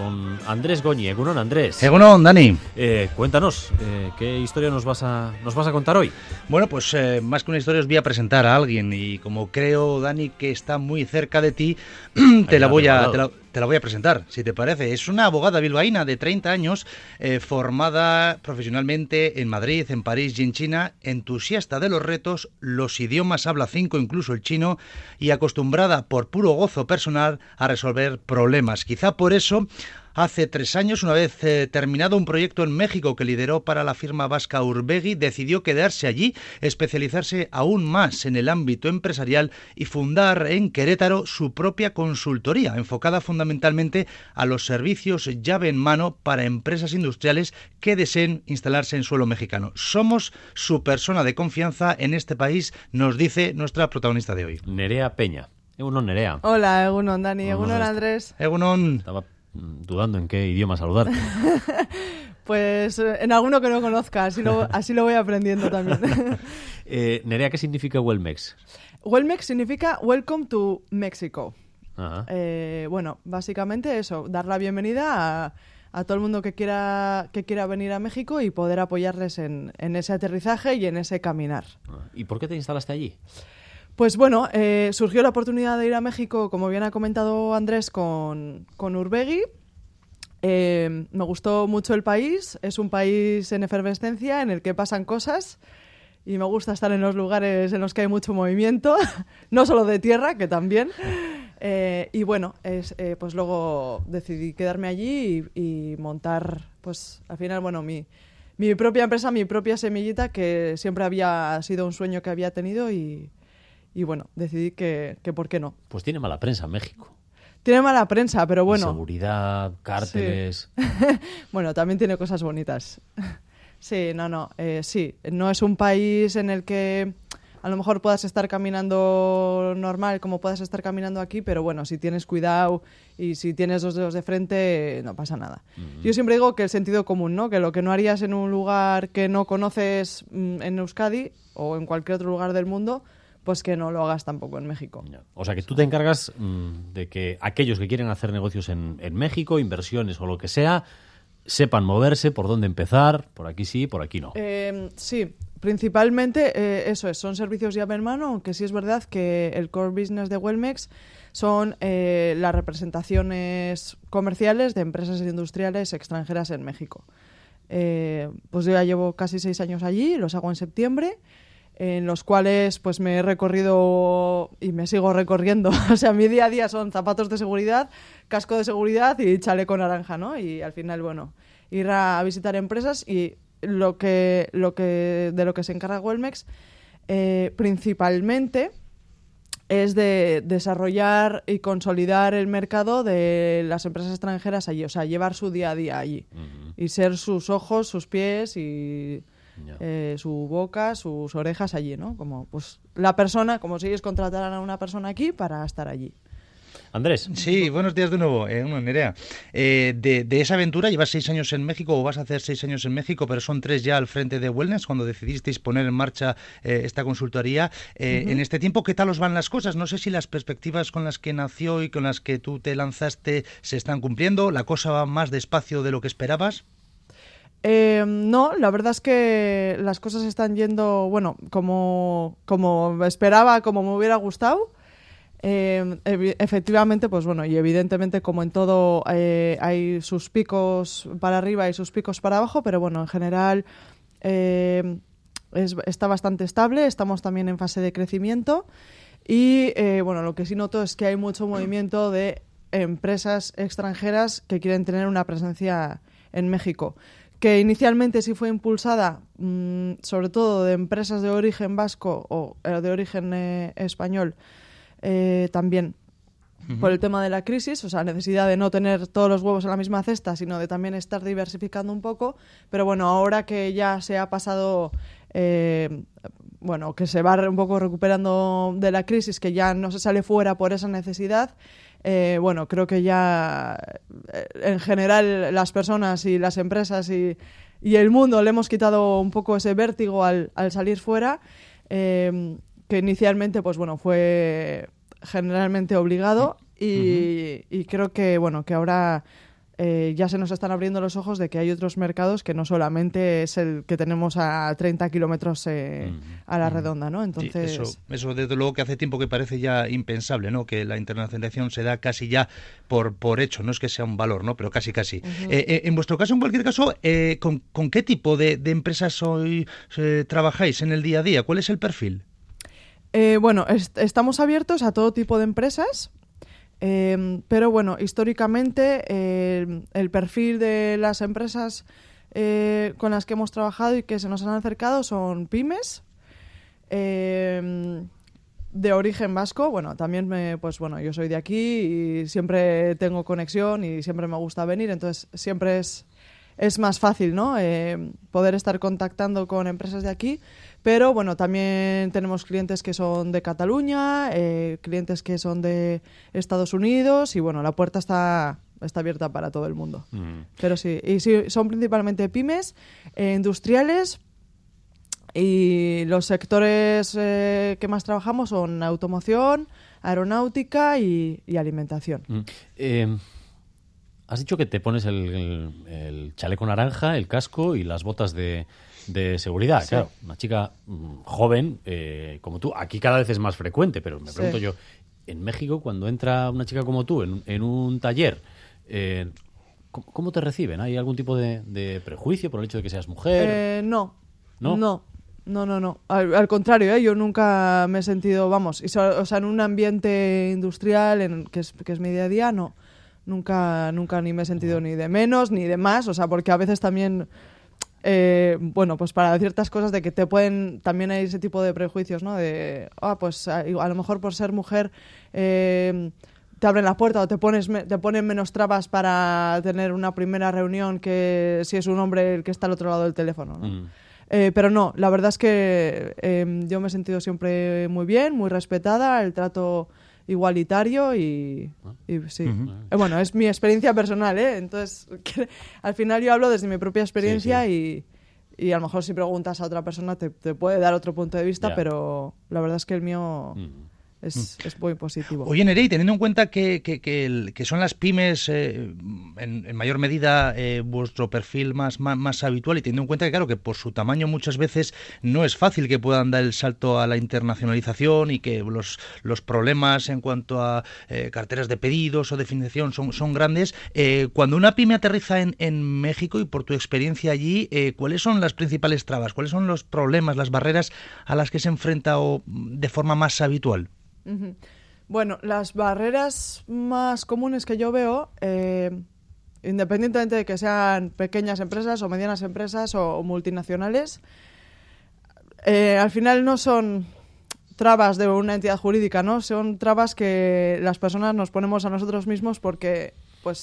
con Andrés Goñi. Egunon, Andrés. Egunon, Dani. Cuéntanos, ¿qué historia nos vas a contar hoy? Bueno, pues más que una historia os voy a presentar a alguien y como creo, Dani, que está muy cerca de ti, te la voy a presentar, si te parece. Es una abogada bilbaína de 30 años, formada profesionalmente en Madrid, en París y en China, entusiasta de los retos, los idiomas, habla 5, incluso el chino, y acostumbrada por puro gozo personal a resolver problemas. Quizá por eso, hace 3 años, una vez terminado un proyecto en México que lideró para la firma vasca Urbegui, decidió quedarse allí, especializarse aún más en el ámbito empresarial y fundar en Querétaro su propia consultoría, enfocada fundamentalmente a los servicios llave en mano para empresas industriales que deseen instalarse en suelo mexicano. Somos su persona de confianza en este país, nos dice nuestra protagonista de hoy. Nerea Peña. Egunon, Nerea. Hola, Egunon, Dani. Egunon, Andrés. Egunon. Estaba dudando en qué idioma saludarte. Pues en alguno que no conozca, así lo voy aprendiendo también. Nerea, ¿qué significa Welmex? Welmex significa Welcome to Mexico. Ajá. Bueno, básicamente eso, dar la bienvenida a todo el mundo que quiera venir a México y poder apoyarles en ese aterrizaje y en ese caminar. ¿Y por qué te instalaste allí? Pues bueno, surgió la oportunidad de ir a México, como bien ha comentado Andrés, con Urbegui. Me gustó mucho el país, es un país en efervescencia en el que pasan cosas y me gusta estar en los lugares en los que hay mucho movimiento, no solo de tierra, que también. Y bueno, pues luego decidí quedarme allí y montar, pues al final, bueno, mi propia empresa, mi propia semillita, que siempre había sido un sueño que había tenido y bueno, decidí que ¿por qué no? Pues tiene mala prensa México. Tiene mala prensa, pero bueno. Inseguridad, cárteles. Sí. Bueno, también tiene cosas bonitas. Sí, sí. No es un país en el que a lo mejor puedas estar caminando normal como puedas estar caminando aquí, pero bueno, si tienes cuidado y si tienes 2 dedos de frente, no pasa nada. Uh-huh. Yo siempre digo que el sentido común, ¿no? Que lo que no harías en un lugar que no conoces en Euskadi o en cualquier otro lugar del mundo, pues que no lo hagas tampoco en México. O sea, que tú te encargas de que aquellos que quieren hacer negocios en México, inversiones o lo que sea, sepan moverse, por dónde empezar, por aquí sí, por aquí no. Sí, principalmente eso es, son servicios llave en mano, aunque sí es verdad que el core business de Welmex son las representaciones comerciales de empresas industriales extranjeras en México. Pues yo ya llevo casi 6 años allí, los hago en septiembre, en los cuales pues me he recorrido y me sigo recorriendo. O sea, mi día a día son zapatos de seguridad, casco de seguridad y chaleco naranja, ¿no? Y al final, bueno, ir a visitar empresas y de lo que se encarga Welmex principalmente es de desarrollar y consolidar el mercado de las empresas extranjeras allí, o sea, llevar su día a día allí. Uh-huh. Y ser sus ojos, sus pies y su boca, sus orejas allí, ¿no? Como pues la persona, como si ellos contrataran a una persona aquí para estar allí. Andrés. Sí, buenos días de nuevo, Nerea. De esa aventura, llevas 6 años en México o vas a hacer 6 años en México, pero son 3 ya al frente de Wellness cuando decidisteis poner en marcha esta consultoría. Uh-huh. En este tiempo, ¿qué tal os van las cosas? No sé si las perspectivas con las que nació y con las que tú te lanzaste se están cumpliendo. ¿La cosa va más despacio de lo que esperabas? No, la verdad es que las cosas están yendo, bueno, como esperaba, como me hubiera gustado. Efectivamente, pues bueno, y evidentemente como en todo hay sus picos para arriba y sus picos para abajo, pero bueno, en general está bastante estable, estamos también en fase de crecimiento y bueno, lo que sí noto es que hay mucho movimiento de empresas extranjeras que quieren tener una presencia en México, que inicialmente sí fue impulsada sobre todo de empresas de origen vasco o de origen español, también uh-huh. por el tema de la crisis, o sea, necesidad de no tener todos los huevos en la misma cesta, sino de también estar diversificando un poco, pero bueno, ahora que ya se ha pasado, bueno, que se va un poco recuperando de la crisis, que ya no se sale fuera por esa necesidad, bueno, creo que ya en general las personas y las empresas y el mundo le hemos quitado un poco ese vértigo al salir fuera, que inicialmente pues bueno fue generalmente obligado y creo que bueno que ahora ya se nos están abriendo los ojos de que hay otros mercados que no solamente es el que tenemos a 30 kilómetros a la redonda, ¿no? Entonces... Sí, eso desde luego que hace tiempo que parece ya impensable, ¿no? Que la internacionalización se da casi ya por hecho, no es que sea un valor, ¿no? Pero casi. En vuestro caso, en cualquier caso, ¿con qué tipo de empresas hoy trabajáis en el día a día? ¿Cuál es el perfil? Bueno, estamos abiertos a todo tipo de empresas. Pero bueno, históricamente el perfil de las empresas con las que hemos trabajado y que se nos han acercado son pymes de origen vasco. Bueno, también yo soy de aquí y siempre tengo conexión y siempre me gusta venir, entonces siempre es más fácil, ¿no? Poder estar contactando con empresas de aquí. Pero bueno, también tenemos clientes que son de Cataluña, clientes que son de Estados Unidos y bueno, la puerta está abierta para todo el mundo. Pero sí, y sí, son principalmente pymes, industriales, y los sectores que más trabajamos son automoción, aeronáutica y alimentación. Has dicho que te pones el chaleco naranja, el casco y las botas de seguridad. Sí. Claro, una chica joven como tú, aquí cada vez es más frecuente, pero me pregunto yo, en México, cuando entra una chica como tú en un taller, ¿cómo te reciben? ¿Hay algún tipo de prejuicio por el hecho de que seas mujer? No. Al contrario, yo nunca me he sentido, en un ambiente industrial que es mi día a día, no. Nunca ni me he sentido ni de menos ni de más, porque a veces también... pues para ciertas cosas de que también hay ese tipo de prejuicios, ¿no? De, a lo mejor por ser mujer te abren la puerta o te ponen menos trabas para tener una primera reunión que si es un hombre el que está al otro lado del teléfono, ¿no? Pero no, la verdad es que yo me he sentido siempre muy bien, muy respetada, el trato igualitario y sí. Bueno, es mi experiencia personal, entonces al final yo hablo desde mi propia experiencia. Sí. Y a lo mejor si preguntas a otra persona te puede dar otro punto de vista, pero la verdad es que el mío es muy positivo. Oye, Nereida, teniendo en cuenta que son las pymes en mayor medida vuestro perfil más habitual, y teniendo en cuenta que claro que por su tamaño muchas veces no es fácil que puedan dar el salto a la internacionalización y que los problemas en cuanto a carteras de pedidos o de financiación son grandes, cuando una pyme aterriza en México y por tu experiencia allí, ¿cuáles son las principales trabas? ¿Cuáles son los problemas, las barreras a las que se enfrenta de forma más habitual? Bueno, las barreras más comunes que yo veo, independientemente de que sean pequeñas empresas o medianas empresas o multinacionales, al final no son trabas de una entidad jurídica, ¿no? Son trabas que las personas nos ponemos a nosotros mismos porque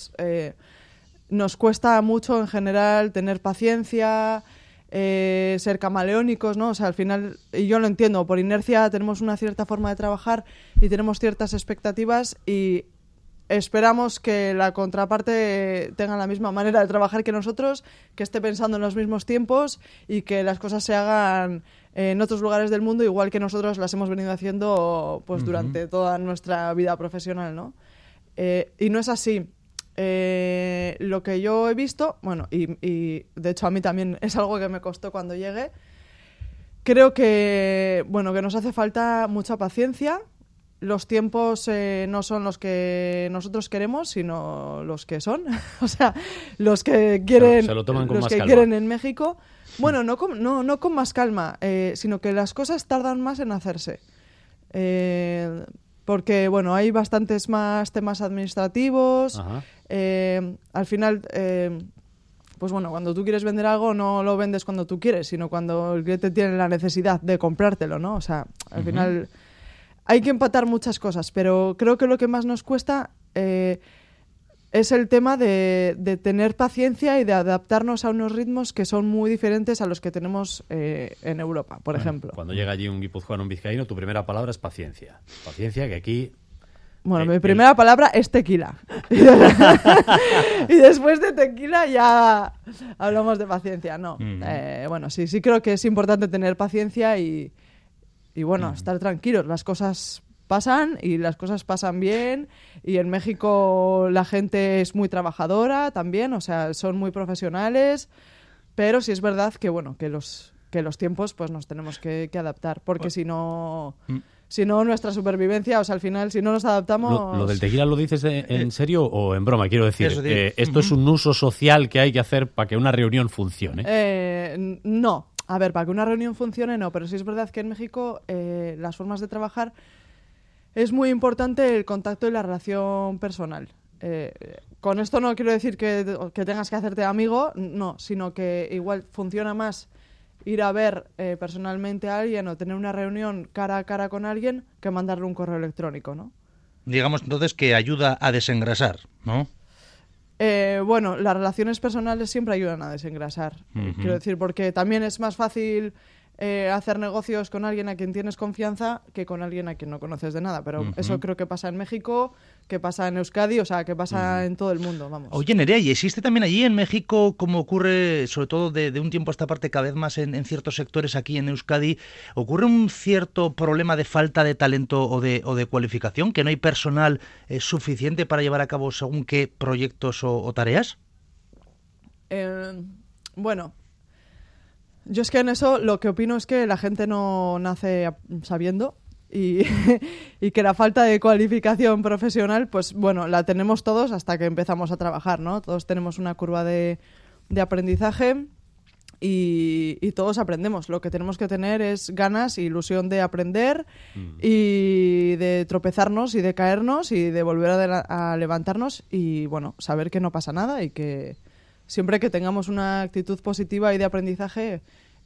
nos cuesta mucho en general tener paciencia, ser camaleónicos, ¿no? O sea, al final, y yo lo entiendo, por inercia tenemos una cierta forma de trabajar y tenemos ciertas expectativas y esperamos que la contraparte tenga la misma manera de trabajar que nosotros, que esté pensando en los mismos tiempos y que las cosas se hagan en otros lugares del mundo igual que nosotros las hemos venido haciendo durante toda nuestra vida profesional, ¿no? Y no es así. Lo que yo he visto, y de hecho a mí también es algo que me costó cuando llegué, creo que nos hace falta mucha paciencia. Los tiempos no son los que nosotros queremos, sino los que son. O sea, los que quieren, se lo toman con los más que calma. Quieren en México. Bueno, no con más calma, sino que las cosas tardan más en hacerse. Porque, hay bastantes más temas administrativos. Al final, cuando tú quieres vender algo, no lo vendes cuando tú quieres, sino cuando el cliente tiene la necesidad de comprártelo, ¿no? O sea, al final hay que empatar muchas cosas, pero creo que lo que más nos cuesta es el tema de tener paciencia y de adaptarnos a unos ritmos que son muy diferentes a los que tenemos en Europa, por ejemplo. Cuando llega allí un guipuzcoano, un vizcaíno, tu primera palabra es paciencia. Paciencia, que aquí... mi primera palabra es tequila. Y después de tequila ya hablamos de paciencia, ¿no? Sí creo que es importante tener paciencia y estar tranquilos. Las cosas pasan y las cosas pasan bien, y en México la gente es muy trabajadora también, o sea, son muy profesionales, pero sí es verdad que, bueno, que los tiempos pues nos tenemos que adaptar, porque si no, nuestra supervivencia, o sea, al final, si no nos adaptamos... ¿Lo del tequila lo dices en serio o en broma? Quiero decir, esto es un uso social que hay que hacer para que una reunión funcione. No. A ver, para que una reunión funcione, no, pero sí es verdad que en México las formas de trabajar es muy importante el contacto y la relación personal. Con esto no quiero decir que tengas que hacerte amigo, no, sino que igual funciona más ir a ver personalmente a alguien o tener una reunión cara a cara con alguien que mandarle un correo electrónico, ¿no? Digamos entonces que ayuda a desengrasar, ¿no? Bueno, las relaciones personales siempre ayudan a desengrasar. Quiero decir, porque también es más fácil hacer negocios con alguien a quien tienes confianza que con alguien a quien no conoces de nada. Pero eso creo que pasa en México, que pasa en Euskadi, o sea, que pasa en todo el mundo, vamos. Oye, Nerea, ¿y existe también allí en México, como ocurre sobre todo de un tiempo a esta parte cada vez más en ciertos sectores aquí en Euskadi, ocurre un cierto problema de falta de talento o de cualificación, que no hay personal suficiente para llevar a cabo según qué proyectos o tareas? Bueno, yo es que en eso lo que opino es que la gente no nace sabiendo y que la falta de cualificación profesional, pues bueno, la tenemos todos hasta que empezamos a trabajar, ¿no? Todos tenemos una curva de aprendizaje y todos aprendemos. Lo que tenemos que tener es ganas e ilusión de aprender y de tropezarnos y de caernos y de volver a levantarnos y, bueno, saber que no pasa nada y que siempre que tengamos una actitud positiva y de aprendizaje,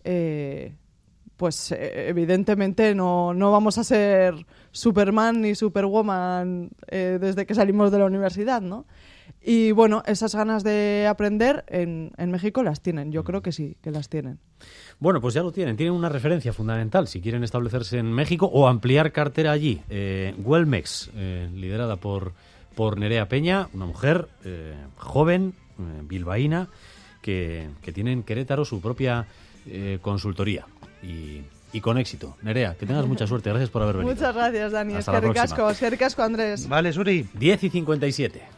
pues evidentemente no vamos a ser Superman ni Superwoman desde que salimos de la universidad, ¿no? Y bueno, esas ganas de aprender en México las tienen, yo creo que sí, que las tienen. Bueno, pues ya lo tienen una referencia fundamental si quieren establecerse en México o ampliar cartera allí. Welmex, liderada por Nerea Peña, una mujer joven, bilbaína, que tiene en Querétaro su propia consultoría y con éxito. Nerea, que tengas mucha suerte. Gracias por haber venido. Muchas gracias, Dani. Hasta la próxima. Es que ricasco, Andrés. Vale, Suri. 10:57.